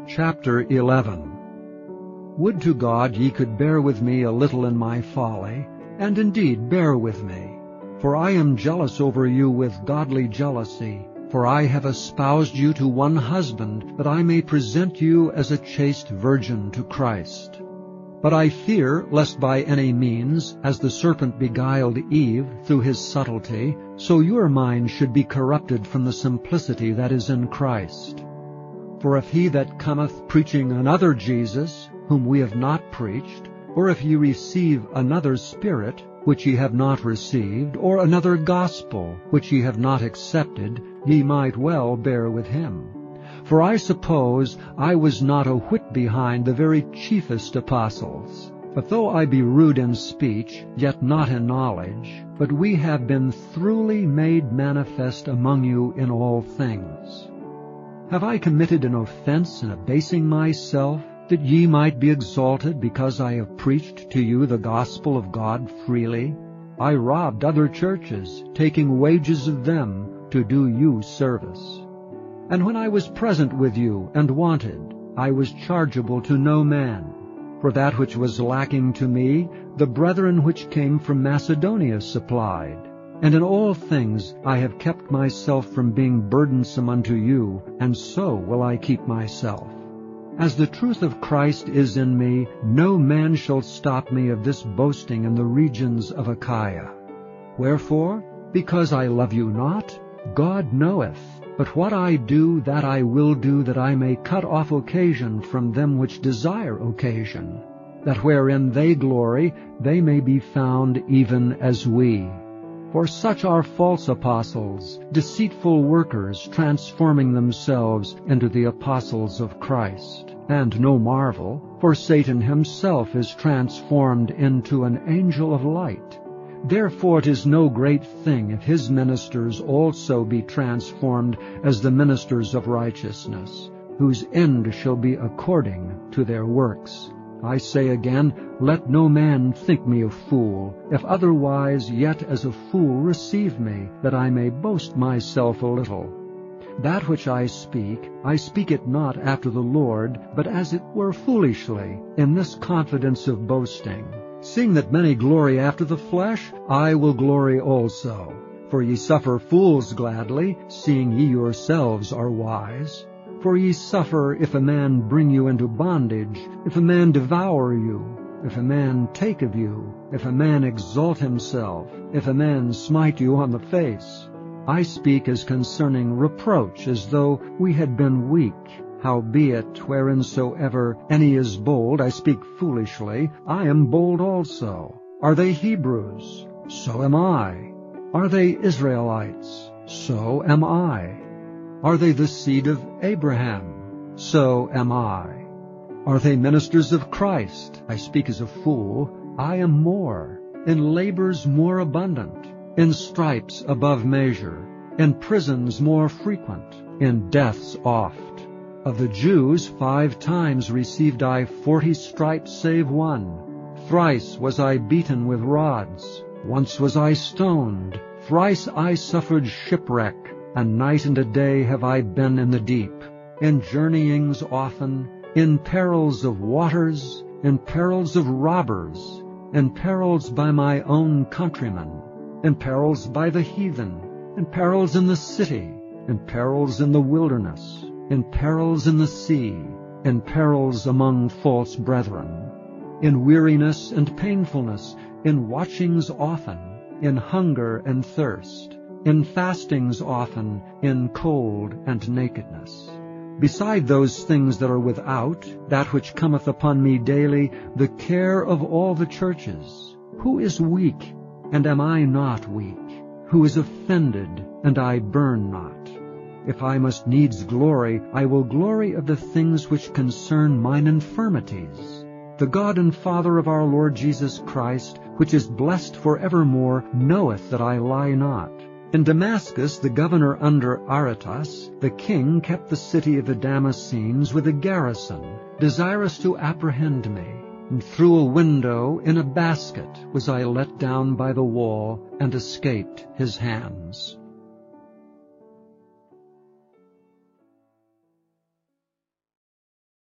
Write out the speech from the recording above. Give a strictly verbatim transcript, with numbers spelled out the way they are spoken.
Chapter eleven. Would to God ye could bear with me a little in my folly, and indeed bear with me. For I am jealous over you with godly jealousy, for I have espoused you to one husband, that I may present you as a chaste virgin to Christ. But I fear, lest by any means, as the serpent beguiled Eve through his subtlety, so your mind should be corrupted from the simplicity that is in Christ. For if he that cometh preaching another Jesus, whom we have not preached, or if ye receive another Spirit, which ye have not received, or another gospel, which ye have not accepted, ye might well bear with him. For I suppose I was not a whit behind the very chiefest apostles. But though I be rude in speech, yet not in knowledge, but we have been throughly made manifest among you in all things. Have I committed an offense in abasing myself, that ye might be exalted because I have preached to you the gospel of God freely? I robbed other churches, taking wages of them to do you service. And when I was present with you and wanted, I was chargeable to no man. For that which was lacking to me, the brethren which came from Macedonia supplied. And in all things I have kept myself from being burdensome unto you, and so will I keep myself. As the truth of Christ is in me, no man shall stop me of this boasting in the regions of Achaia. Wherefore? Because I love you not? God knoweth. But what I do, that I will do, that I may cut off occasion from them which desire occasion, that wherein they glory, they may be found even as we. For such are false apostles, deceitful workers, transforming themselves into the apostles of Christ. And no marvel, for Satan himself is transformed into an angel of light. Therefore it is no great thing if his ministers also be transformed as the ministers of righteousness, whose end shall be according to their works. I say again, let no man think me a fool. If otherwise, yet as a fool receive me, that I may boast myself a little. That which I speak, I speak it not after the Lord, but as it were foolishly, in this confidence of boasting. Seeing that many glory after the flesh, I will glory also. For ye suffer fools gladly, seeing ye yourselves are wise. For ye suffer if a man bring you into bondage, if a man devour you, if a man take of you, if a man exalt himself, if a man smite you on the face. I speak as concerning reproach, as though we had been weak. Howbeit, whereinsoever any is bold, I speak foolishly, I am bold also. Are they Hebrews? So am I. Are they Israelites? So am I. Are they the seed of Abraham? So am I. Are they ministers of Christ? I speak as a fool, I am more. In labors more abundant, in stripes above measure, in prisons more frequent, in deaths oft. Of the Jews five times received I forty stripes save one. Thrice was I beaten with rods. Once was I stoned. Thrice I suffered shipwreck. A night and a day have I been in the deep. In journeyings often, in perils of waters, in perils of robbers, in perils by my own countrymen, in perils by the heathen, in perils in the city, in perils in the wilderness, in perils in the sea, in perils among false brethren, in weariness and painfulness, in watchings often, in hunger and thirst, in fastings often, in cold and nakedness. Beside those things that are without, that which cometh upon me daily, the care of all the churches. Who is weak, and am I not weak? Who is offended, and I burn not? If I must needs glory, I will glory of the things which concern mine infirmities. The God and Father of our Lord Jesus Christ, which is blessed for evermore, knoweth that I lie not. In Damascus the governor under Aretas, the king kept the city of the Damascenes with a garrison, desirous to apprehend me. And through a window in a basket was I let down by the wall, and escaped his hands.